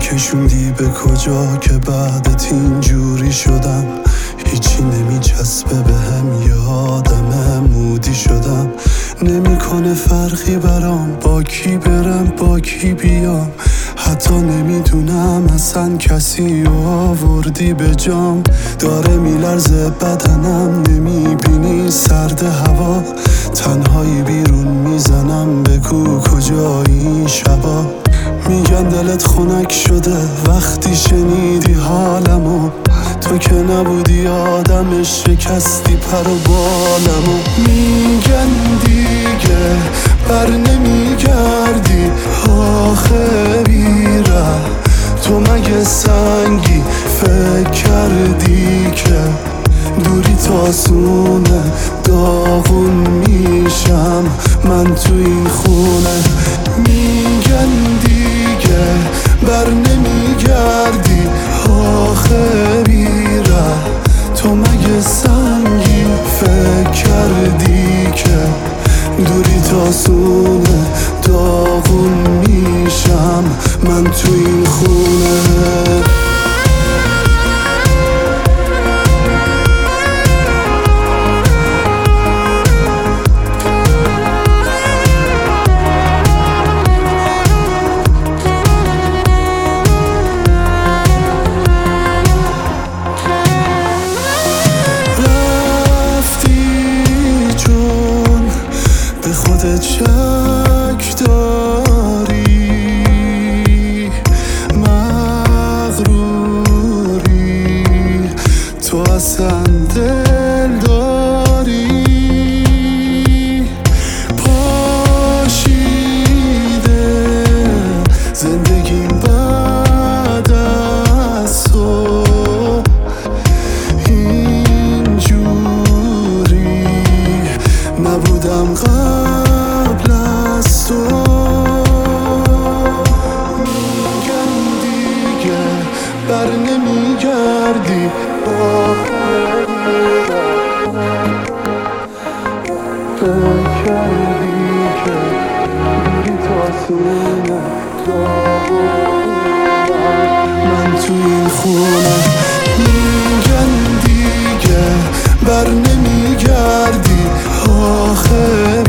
کشوندی به کجا که بعدت اینجوری شدم؟ هیچی نمی چسبه بهم، یه آدم مودی شدم. نمیکنه فرقی برام با کی برم با کی بیام، حتی نمیدونم اصلا کسی رو آوردی به جام. داره میلرزه بدنم، نمیبینی سرد هوا، تنهایی بیرون میزنم، بگو کجایی این شبا. میگن دلت خنک شده وقتی شنیدی حالمو، تو که نبودی آدمش، شکستی پر و بالمو. میگن دیگه بر نمیگردی، آخه بیره تو مگه سنگی؟ فکر کردی که دوری تاسونه، داغون میشم من تو این خونه. میگن دیگه بر نمیگردی، آخه بیره تو مگه سنگی؟ فکر کردی که دوری تاسونه، داغون میشم من تو این خونه. خودت شک داری، مغروری، تو اصلا دل داری. پاشیده زندگیم بعد از تو، اینجوری نبودم قبل از تو. میگن دیگه بر نمیگردی، فکر کردی که دوری تاسونه، من تو این خونه. میگن دیگه بر نمیگردی، آخه